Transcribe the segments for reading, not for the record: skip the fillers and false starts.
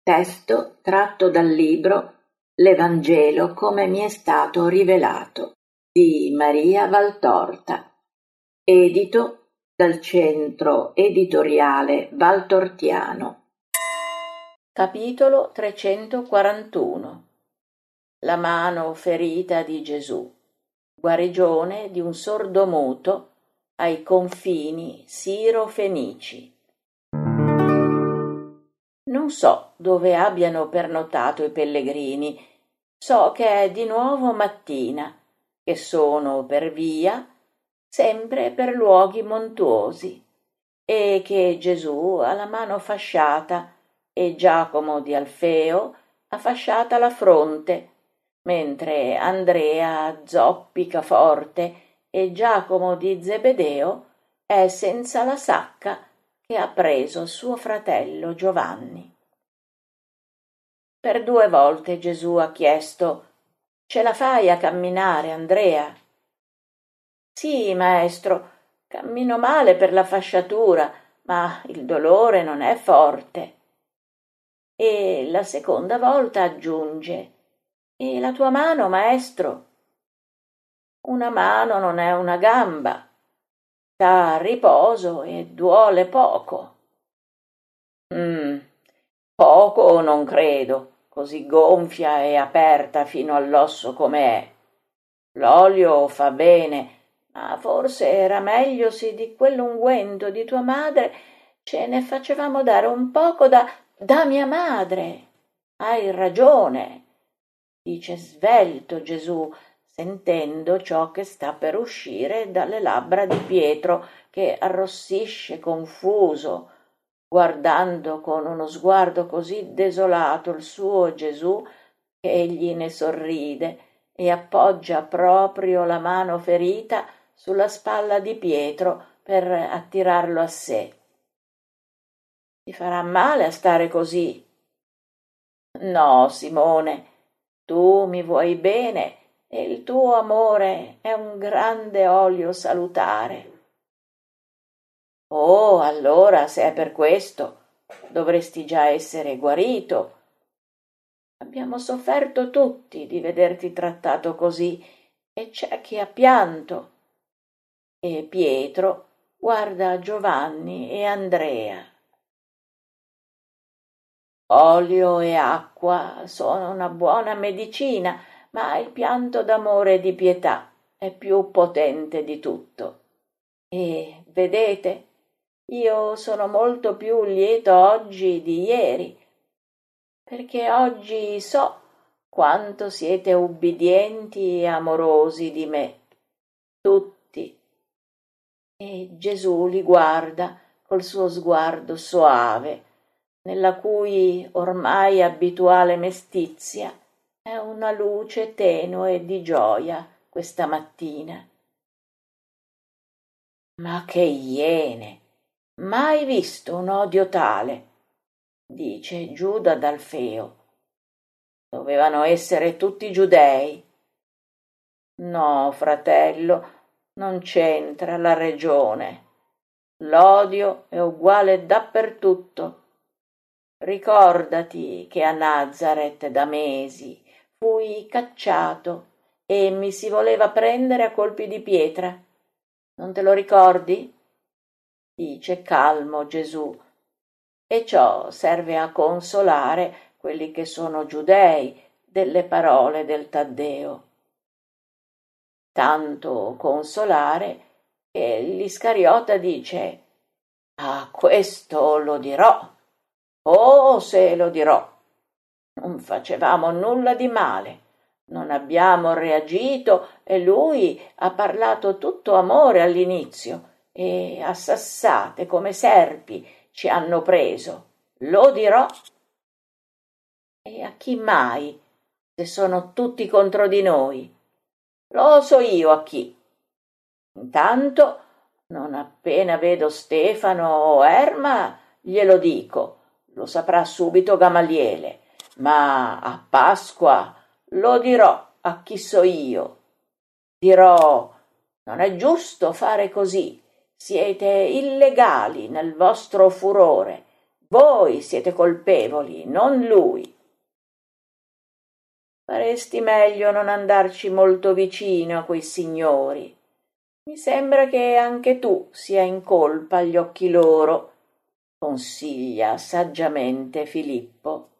Testo tratto dal libro L'Evangelo come mi è stato rivelato di Maria Valtorta, edito dal Centro Editoriale Valtortiano. Capitolo 341. La mano ferita di Gesù. Guarigione di un sordomuto ai confini siro-fenici. Non so dove abbiano pernottato i pellegrini, so che è di nuovo mattina, che sono per via, sempre per luoghi montuosi, e che Gesù ha la mano fasciata e Giacomo di Alfeo ha fasciata la fronte, mentre Andrea zoppica forte e Giacomo di Zebedeo è senza la sacca che ha preso suo fratello Giovanni. Per 2 volte Gesù ha chiesto: «Ce la fai a camminare, Andrea?» «Sì, maestro, cammino male per la fasciatura, ma il dolore non è forte». E la seconda volta aggiunge: «E la tua mano, maestro?» «Una mano non è una gamba, sta a riposo e duole poco». Poco non credo, così gonfia e aperta fino all'osso come è. L'olio fa bene, ma forse era meglio se di quell'unguento di tua madre ce ne facevamo dare un poco da mia madre. Hai ragione, dice svelto Gesù, sentendo ciò che sta per uscire dalle labbra di Pietro, che arrossisce confuso, guardando con uno sguardo così desolato il suo Gesù che egli ne sorride e appoggia proprio la mano ferita sulla spalla di Pietro per attirarlo a sé. «Ti farà male a stare così?» «No, Simone, tu mi vuoi bene e il tuo amore è un grande olio salutare». «Oh, allora, se è per questo, dovresti già essere guarito. Abbiamo sofferto tutti di vederti trattato così e c'è chi ha pianto». E Pietro guarda Giovanni e Andrea. Olio e acqua sono una buona medicina, ma il pianto d'amore e di pietà è più potente di tutto. E vedete, io sono molto più lieto oggi di ieri, perché oggi so quanto siete ubbidienti e amorosi di me, tutti. E Gesù li guarda col suo sguardo soave, nella cui ormai abituale mestizia è una luce tenue di gioia questa mattina. «Ma che iene! Mai visto un odio tale!» dice Giuda d'Alfeo. «Dovevano essere tutti giudei». «No, fratello, non c'entra la regione. L'odio è uguale dappertutto. Ricordati che a Nazaret da mesi fui cacciato e mi si voleva prendere a colpi di pietra. Non te lo ricordi?» dice calmo Gesù, e ciò serve a consolare quelli che sono giudei delle parole del Taddeo. Tanto consolare che l'Iscariota dice: «A questo lo dirò, oh se lo dirò. Non facevamo nulla di male, non abbiamo reagito e lui ha parlato tutto amore all'inizio e a sassate come serpi ci hanno preso, lo dirò». «E a chi mai, se sono tutti contro di noi?» «Lo so io a chi. Intanto, non appena vedo Stefano o Erma, glielo dico, lo saprà subito Gamaliele, ma a Pasqua lo dirò a chi so io. Dirò: non è giusto fare così, siete illegali nel vostro furore, Voi siete colpevoli, non lui. Faresti meglio non andarci molto vicino a quei signori. Mi sembra che anche tu sia in colpa agli occhi loro, consiglia saggiamente Filippo.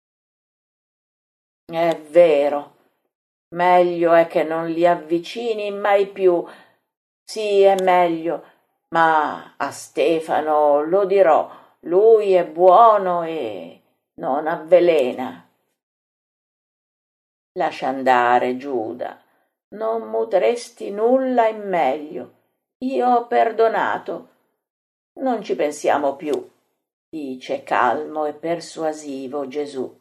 È vero, meglio è che non li avvicini mai più. Sì, è meglio, ma a Stefano lo dirò, lui è buono e non avvelena. Lascia andare, Giuda, non muteresti nulla in meglio. Io ho perdonato. Non ci pensiamo più, dice calmo e persuasivo Gesù.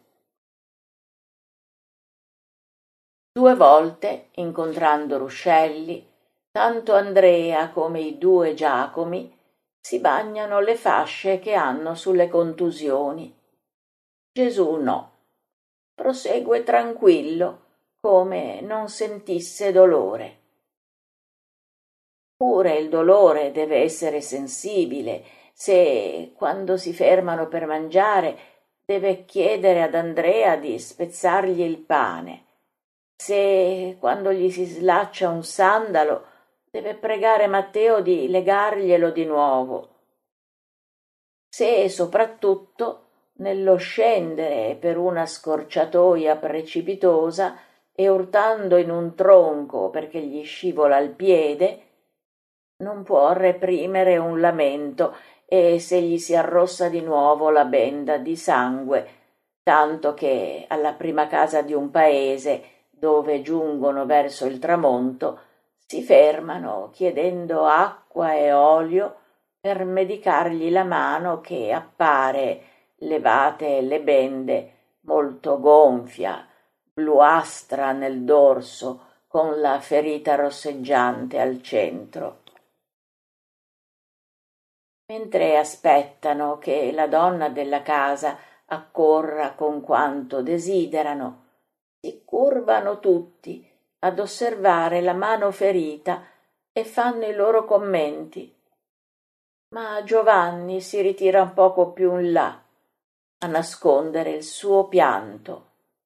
2 volte, incontrando ruscelli, tanto Andrea come i 2 Giacomi si bagnano le fasce che hanno sulle contusioni. Gesù no. Prosegue tranquillo, come non sentisse dolore. Pure il dolore deve essere sensibile, se, quando si fermano per mangiare, deve chiedere ad Andrea di spezzargli il pane, se, quando gli si slaccia un sandalo, deve pregare Matteo di legarglielo di nuovo, se soprattutto nello scendere per una scorciatoia precipitosa e urtando in un tronco perché gli scivola il piede, non può reprimere un lamento e se gli si arrossa di nuovo la benda di sangue, tanto che alla prima casa di un paese dove giungono verso il tramonto si fermano chiedendo acqua e olio per medicargli la mano che appare, levate le bende, molto gonfia, bluastra nel dorso, con la ferita rosseggiante al centro. Mentre aspettano che la donna della casa accorra con quanto desiderano, si curvano tutti ad osservare la mano ferita e fanno i loro commenti. Ma Giovanni si ritira un poco più in là, a nascondere il suo pianto.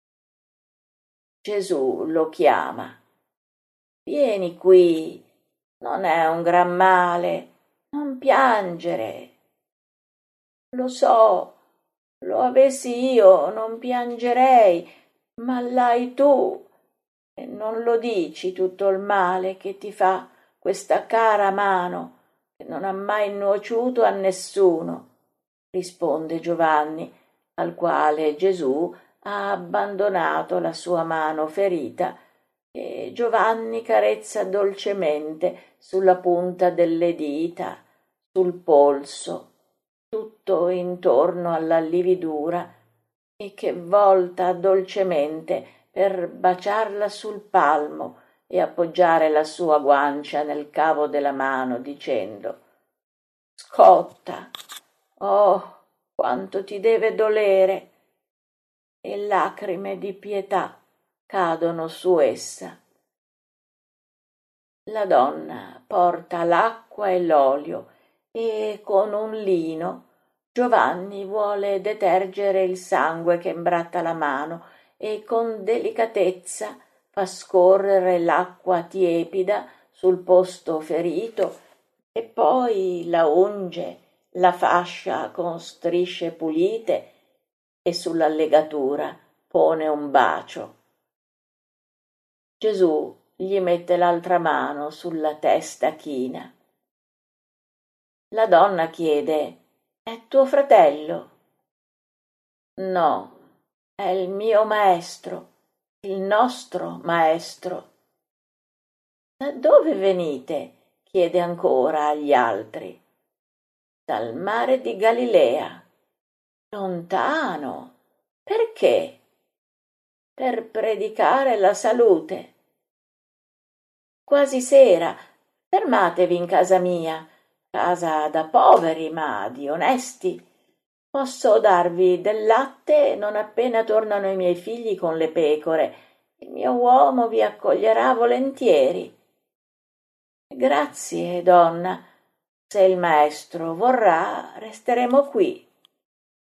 Gesù lo chiama. Vieni qui, non è un gran male, non piangere. Lo so, lo avessi io, non piangerei, ma l'hai tu, e non lo dici tutto il male che ti fa questa cara mano, che non ha mai nuociuto a nessuno, risponde Giovanni, al quale Gesù ha abbandonato la sua mano ferita, e Giovanni carezza dolcemente sulla punta delle dita, sul polso, tutto intorno alla lividura, e che volta dolcemente per baciarla sul palmo e appoggiare la sua guancia nel cavo della mano, dicendo: Scotta, oh, quanto ti deve dolere! E lacrime di pietà cadono su essa. La donna porta l'acqua e l'olio e con un lino Giovanni vuole detergere il sangue che imbratta la mano e con delicatezza fa scorrere l'acqua tiepida sul posto ferito e poi la unge, la fascia con strisce pulite e sulla legatura pone un bacio. Gesù gli mette l'altra mano sulla testa china. La donna chiede: È tuo fratello? No, è il mio maestro, il nostro maestro. Da dove venite? Chiede ancora agli altri. Dal mare di Galilea. Lontano. Perché? Per predicare la salute. Quasi sera. Fermatevi in casa mia, casa da poveri ma di onesti. Posso darvi del latte non appena tornano i miei figli con le pecore. Il mio uomo vi accoglierà volentieri. Grazie, donna. Se il maestro vorrà, resteremo qui.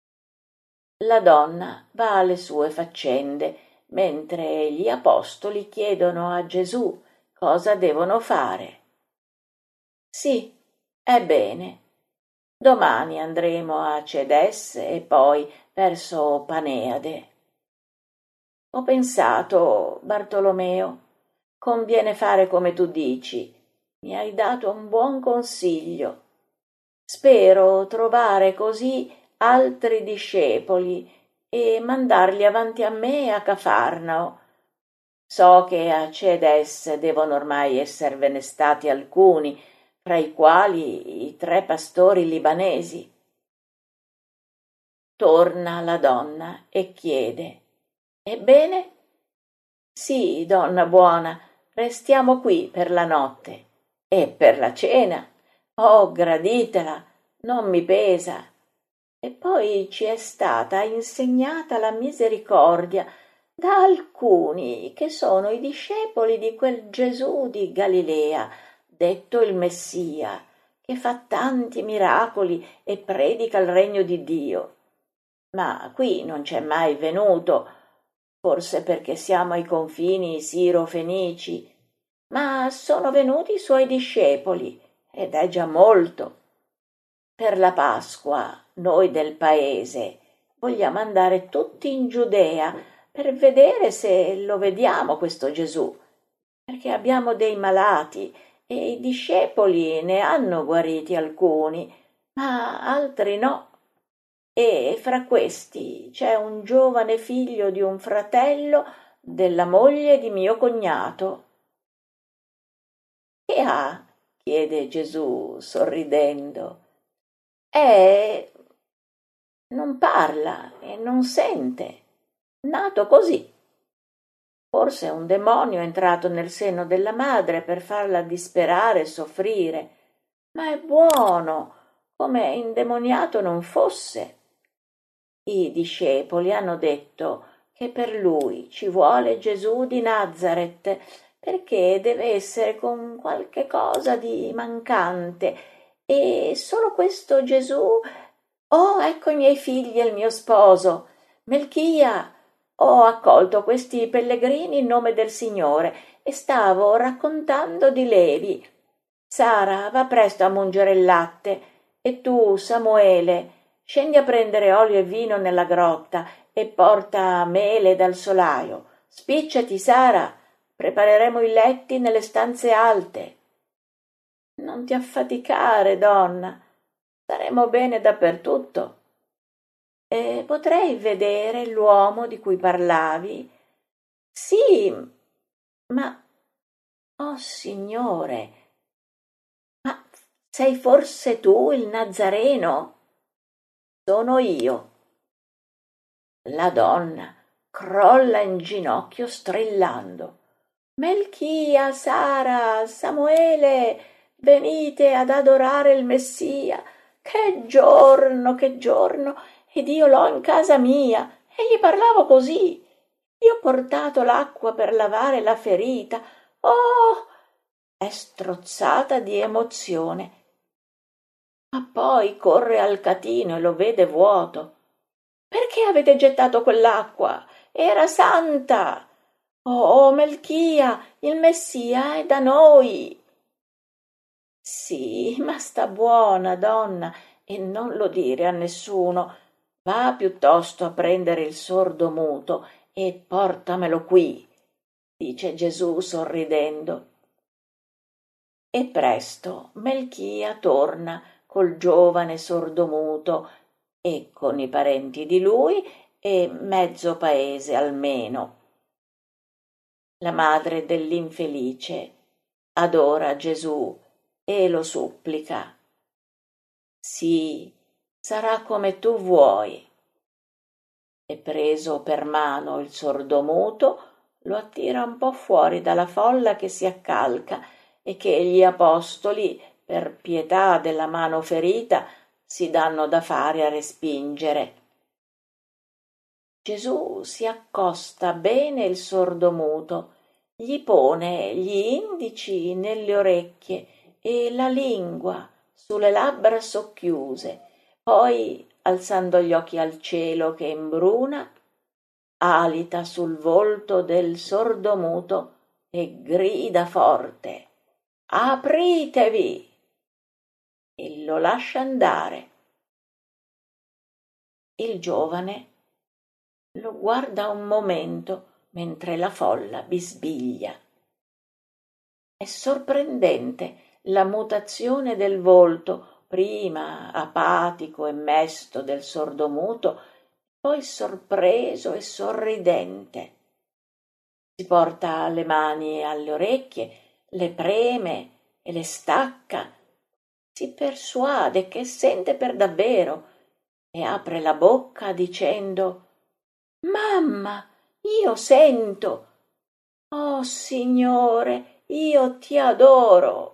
La donna va alle sue faccende, mentre gli apostoli chiedono a Gesù cosa devono fare. Sì, ebbene, domani andremo a Cedesse e poi verso Paneade. Ho pensato, Bartolomeo, conviene fare come tu dici. Mi hai dato un buon consiglio. Spero trovare così altri discepoli e mandarli avanti a me a Cafarnao. So che a Cedes devono ormai esservene stati alcuni, fra i quali i 3 pastori libanesi. Torna la donna e chiede: Ebbene? Sì, donna buona, restiamo qui per la notte. E per la cena? Oh, graditela, non mi pesa. E poi ci è stata insegnata la misericordia da alcuni che sono i discepoli di quel Gesù di Galilea, detto il Messia, che fa tanti miracoli e predica il regno di Dio. Ma qui non c'è mai venuto, forse perché siamo ai confini siro-fenici, ma sono venuti i suoi discepoli, ed è già molto. Per la Pasqua, noi del paese vogliamo andare tutti in Giudea per vedere se lo vediamo questo Gesù, perché abbiamo dei malati e i discepoli ne hanno guariti alcuni, ma altri no. E fra questi c'è un giovane figlio di un fratello della moglie di mio cognato. Che ha? Chiede Gesù sorridendo. Non parla e non sente, nato così. Forse un demonio è entrato nel seno della madre per farla disperare e soffrire, ma è buono, come indemoniato non fosse. I discepoli hanno detto che per lui ci vuole Gesù di Nazaret, perché deve essere con qualche cosa di mancante, e solo questo Gesù. Oh, ecco i miei figli e il mio sposo. Melchia, ho accolto questi pellegrini in nome del Signore e stavo raccontando di Levi. Sara, va presto a mungere il latte e tu, Samuele, scendi a prendere olio e vino nella grotta e porta mele dal solaio. Spicciati, Sara, prepareremo i letti nelle stanze alte. Non ti affaticare, donna, staremo bene dappertutto. E potrei vedere l'uomo di cui parlavi? Sì, ma, oh Signore, ma sei forse tu il Nazareno? Sono io. La donna crolla in ginocchio strillando. Melchia, Sara, Samuele, venite ad adorare il Messia. Che giorno, che giorno! Ed io l'ho in casa mia e gli parlavo così. Gli ho portato l'acqua per lavare la ferita. Oh! È strozzata di emozione. Ma poi corre al catino e lo vede vuoto. Perché avete gettato quell'acqua? Era santa! Oh, Melchia, il Messia è da noi! Sì, ma sta buona, donna, e non lo dire a nessuno. Va piuttosto a prendere il sordo muto e portamelo qui, dice Gesù sorridendo. E presto Melchia torna col giovane sordomuto e con i parenti di lui e mezzo paese almeno. La madre dell'infelice adora Gesù e lo supplica. Sì, sarà come tu vuoi. E preso per mano il sordomuto, lo attira un po' fuori dalla folla che si accalca e che gli apostoli, per pietà della mano ferita, si danno da fare a respingere. Gesù si accosta bene il sordomuto, gli pone gli indici nelle orecchie e la lingua sulle labbra socchiuse, poi alzando gli occhi al cielo che imbruna, alita sul volto del sordomuto e grida forte: apritevi! E lo lascia andare. Il giovane lo guarda un momento mentre la folla bisbiglia. È sorprendente la mutazione del volto, prima apatico e mesto del sordomuto, poi sorpreso e sorridente. Si porta le mani alle orecchie, le preme e le stacca, si persuade che sente per davvero e apre la bocca dicendo: «Mamma, io sento! Oh Signore, io ti adoro!»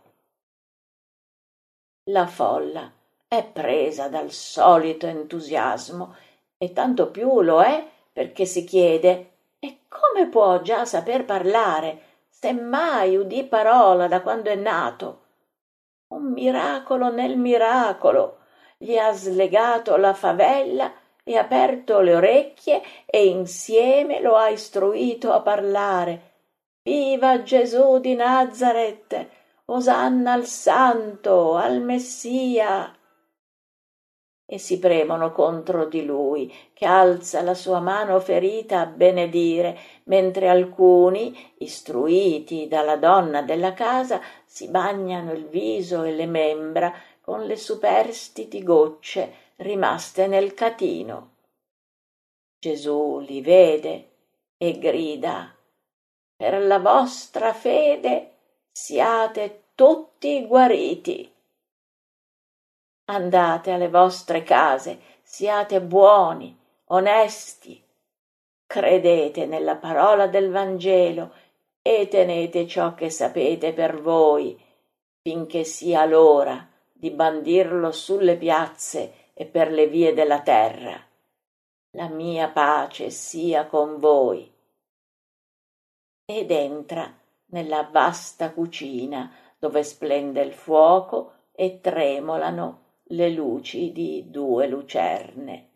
La folla è presa dal solito entusiasmo e tanto più lo è perché si chiede: e come può già saper parlare, se mai udì parola da quando è nato? Un miracolo nel miracolo, gli ha slegato la favella e aperto le orecchie e insieme lo ha istruito a parlare. Viva Gesù di Nazaret! Osanna al Santo, al Messia! E si premono contro di lui, che alza la sua mano ferita a benedire, mentre alcuni, istruiti dalla donna della casa, si bagnano il viso e le membra con le superstiti gocce rimaste nel catino. Gesù li vede e grida: «Per la vostra fede siate tutti guariti. Andate alle vostre case, siate buoni, onesti, credete nella parola del Vangelo e tenete ciò che sapete per voi, finché sia l'ora di bandirlo sulle piazze e per le vie della terra. La mia pace sia con voi». Ed entra nella vasta cucina dove splende il fuoco e tremolano le luci di 2 lucerne.